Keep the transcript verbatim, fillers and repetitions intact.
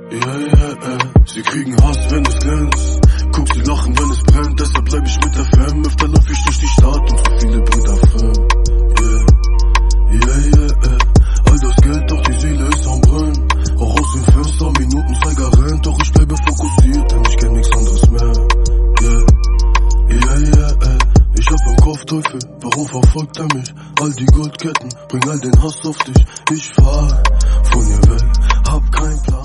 Yeah, yeah, yeah. Sie kriegen Hass, wenn es glänzt. Guck sie lachen, wenn es brennt. Deshalb bleib ich mit der Fam. Öfter lauf ich durch die Stadt und für viele Brüder fremd. Yeah, yeah, yeah, yeah. All das Geld, doch die Seele ist am Brennen. Auch aus den Fenstern, Minutenzeiger rennt. Doch ich bleibe fokussiert, denn ich kenn nichts anderes mehr. Yeah, yeah, yeah, yeah. Ich hab im Kopf Teufel, warum verfolgt er mich? All die Goldketten, bring all den Hass auf dich. Ich fahr von ihr weg, hab keinen Plan.